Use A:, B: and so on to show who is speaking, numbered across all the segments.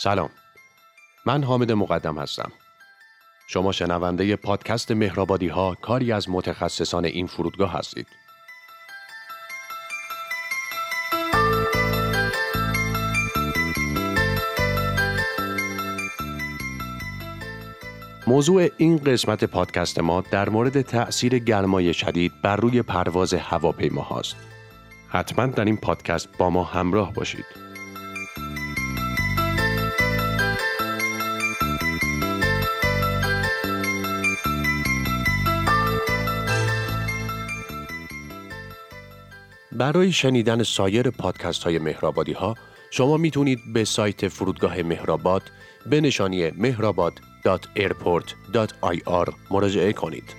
A: سلام، من حامد مقدم هستم. شما شنونده پادکست مهرآبادی ها، کاری از متخصصان این فرودگاه هستید. موضوع این قسمت پادکست ما در مورد تأثیر گرمای شدید بر روی پرواز هواپیما هاست. حتما در این پادکست با ما همراه باشید. برای شنیدن سایر پادکست های مهرآبادی ها شما میتونید به سایت فرودگاه مهرآباد به نشانی mehrabad.airport.ir مراجعه کنید.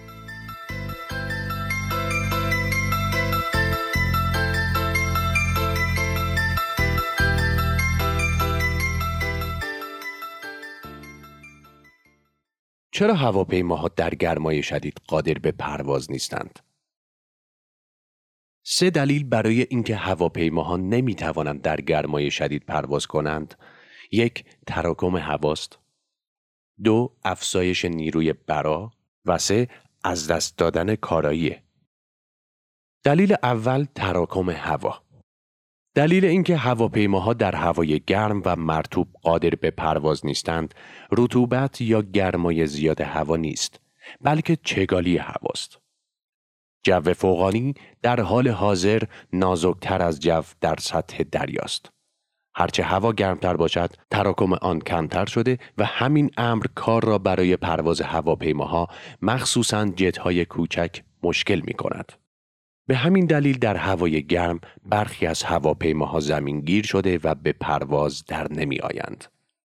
A: چرا هواپیماها در گرمای شدید قادر به پرواز نیستند؟ 3 دلیل برای اینکه هواپیماها نمیتوانند در گرمای شدید پرواز کنند. 1. تراکم هواست. 2. افزایش نیروی برا. و 3. از دست دادن کارایی. دلیل اول تراکم هوا. دلیل اینکه هواپیماها در هوای گرم و مرطوب قادر به پرواز نیستند، رطوبت یا گرمای زیاد هوا نیست، بلکه چگالی هواست. جو فوقانی در حال حاضر نازکتر از جو در سطح دریاست. هرچه هوا گرمتر باشد، تراکم آن کمتر شده و همین امر کار را برای پرواز هواپیماها، مخصوصاً جت‌های کوچک، مشکل می کند. به همین دلیل در هوای گرم برخی از هواپیماها زمینگیر شده و به پرواز در نمی آیند.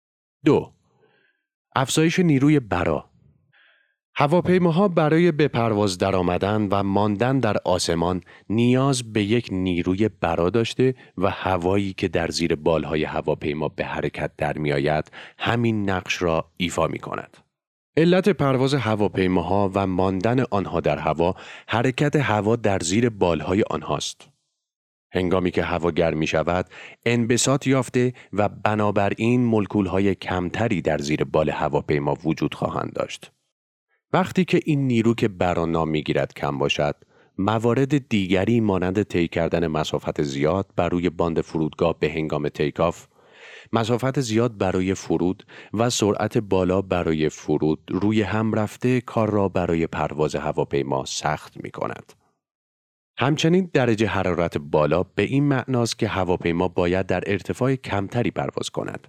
A: 2. افزایش نیروی برا. هواپیماها برای به پرواز درآمدن و ماندن در آسمان نیاز به یک نیروی برا داشته و هوایی که در زیر بالهای هواپیما به حرکت در می آید همین نقش را ایفا می کند. علت پرواز هواپیماها و ماندن آنها در هوا حرکت هوا در زیر بالهای آنهاست. هنگامی که هوا گرم می شود، انبساط یافته و بنابراین مولکول‌های کمتری در زیر بال هواپیما وجود خواهند داشت. وقتی که این نیرو که برا نام می‌گیرد کم باشد، موارد دیگری مانند طی کردن مسافت زیاد بر روی باند فرودگاه به هنگام تیکاف، مسافت زیاد برای فرود و سرعت بالا برای فرود روی هم رفته کار را برای پرواز هواپیما سخت می‌کند. همچنین درجه حرارت بالا به این معناست که هواپیما باید در ارتفاع کمتری پرواز کند.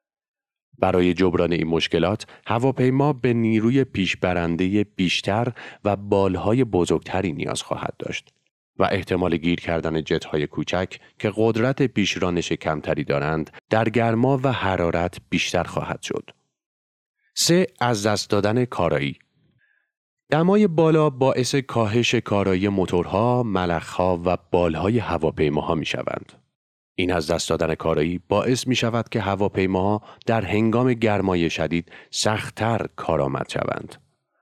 A: برای جبران این مشکلات، هواپیما به نیروی پیشبرنده بیشتر و بالهای بزرگتری نیاز خواهد داشت و احتمال گیر کردن جت‌های کوچک که قدرت پیشرانش کمتری دارند، در گرما و حرارت بیشتر خواهد شد. 3. از دست دادن کارایی. دمای بالا باعث کاهش کارایی موتورها، ملخ‌ها و بالهای هواپیماها می‌شوند. این از دست دادن کارایی باعث می شود که هواپیماها در هنگام گرمای شدید سخت‌تر کارآمد شوند.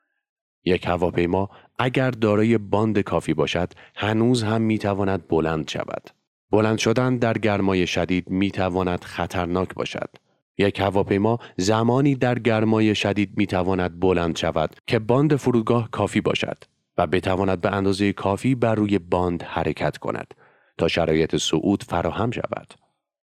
A: یک هواپیما اگر دارای باند کافی باشد، هنوز هم می تواند بلند شود. بلند شدن در گرمای شدید می تواند خطرناک باشد. یک هواپیما زمانی در گرمای شدید می تواند بلند شود که باند فرودگاه کافی باشد و بتواند به اندازه کافی بر روی باند حرکت کند تا شرایط صعود فراهم شود.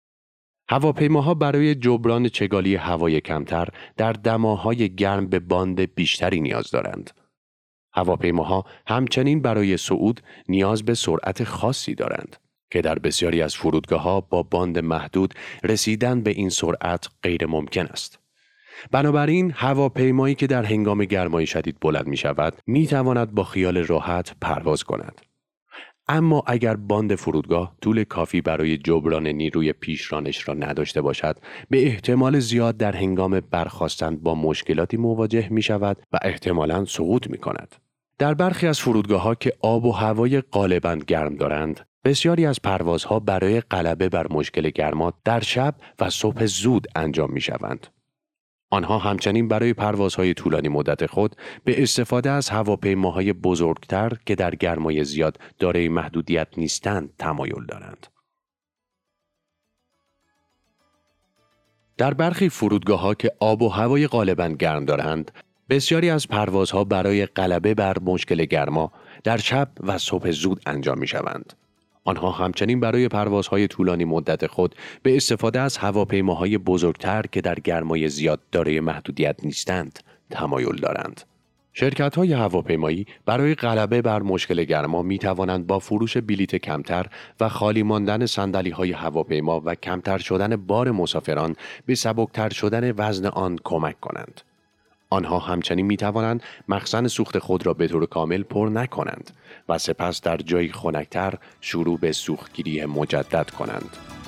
A: هواپیماها برای جبران چگالی هوای کمتر در دماهای گرم به باند بیشتری نیاز دارند. هواپیماها همچنین برای صعود نیاز به سرعت خاصی دارند که در بسیاری از فرودگاه‌ها با باند محدود رسیدن به این سرعت غیر ممکن است. بنابراین هواپیمایی که در هنگام گرمای شدید بلند می شود می تواند با خیال راحت پرواز کند. اما اگر باند فرودگاه طول کافی برای جبران نیروی پیشرانش را نداشته باشد، به احتمال زیاد در هنگام برخاستن با مشکلاتی مواجه می شود و احتمالاً سقوط می کند. در برخی از فرودگاه‌ها که آب و هوای غالباً گرم دارند، بسیاری از پروازها برای غلبه بر مشکل گرما در شب و صبح زود انجام می شوند. آنها همچنین برای پروازهای طولانی مدت خود به استفاده از هواپیماهای بزرگتر که در گرمای زیاد دارای محدودیت نیستند تمایل دارند. در برخی فرودگاه‌ها که آب و هوای غالباً گرم دارند، بسیاری از پروازها برای غلبه بر مشکل گرما در شب و صبح زود انجام می‌شوند. آنها همچنین برای پروازهای طولانی مدت خود به استفاده از هواپیماهای بزرگتر که در گرمای زیاد دارای محدودیت نیستند، تمایل دارند. شرکت‌های هواپیمایی برای غلبه بر مشکل گرما می‌توانند با فروش بلیط کمتر و خالی ماندن صندلی‌های هواپیما و کمتر شدن بار مسافران به سبکتر شدن وزن آن کمک کنند. آنها همچنین می‌توانند مخزن سوخت خود را به طور کامل پر نکنند و سپس در جایی خنک‌تر شروع به سوختگیری مجدد کنند.